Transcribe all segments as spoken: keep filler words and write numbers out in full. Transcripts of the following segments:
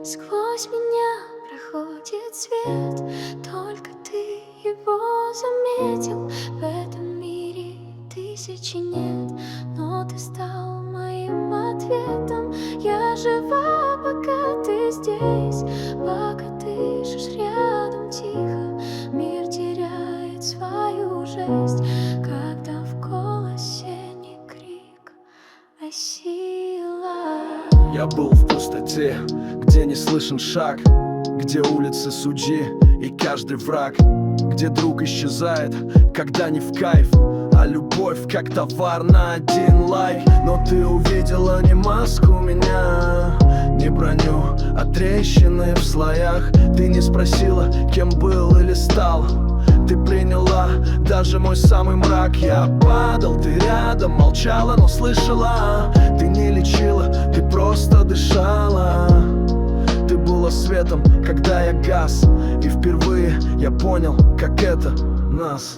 Сквозь меня проходит свет, только ты его заметил. В этом мире тысячи нет, но ты стал моим ответом. Я жива, пока ты здесь, пока дышишь рядом тихо. Мир теряет свою жесть, когда в голосе не крик, а сила. Я был в пустоте, где не слышен шаг, где улицы судьи и каждый враг, где друг исчезает, когда не в кайф, а любовь как товар на один лайк. Но ты увидела не маску меня, не броню, а трещины в слоях. Ты не спросила, кем был или стал, ты приняла даже мой самый мрак. Я падал, ты рядом, молчала, но слышала. Ты не лечила, ты просто дышала. Ты была светом, когда я гас, и впервые я понял, как это нас.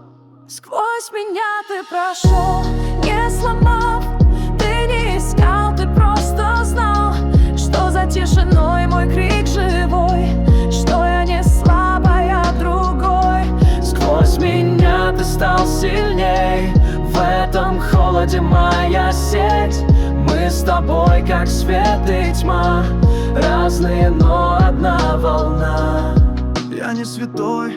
Сквозь меня ты прошел, не сломав. Ты не искал, ты просто знал, что за тишиной мой крик живой, что я не слабая, а другой. Сквозь меня ты стал сильней, в этом холоде моя сеть. Мы с тобой как свет и тьма, разные, но одна волна. Я не святой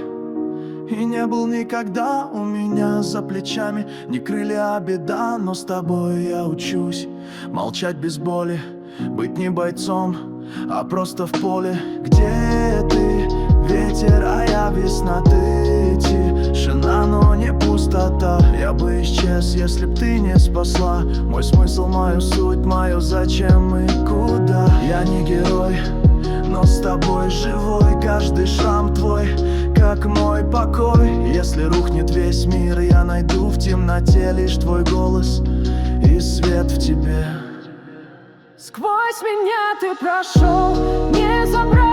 и не был никогда. У меня за плечами не крылья, а беда. Но с тобой я учусь молчать без боли, быть не бойцом, а просто в поле. Где ты, ветер, а я весна. Ты тишина, но не пустота. Я бы исчез, если б ты не спасла мой смысл, мою суть, мою зачем и куда. Я не герой, но с тобой живой. Каждый шрам твой, как мой покой. Если рухнет весь мир, я найду в темноте лишь твой голос и свет в тебе. Сквозь меня ты прошел, не забрал.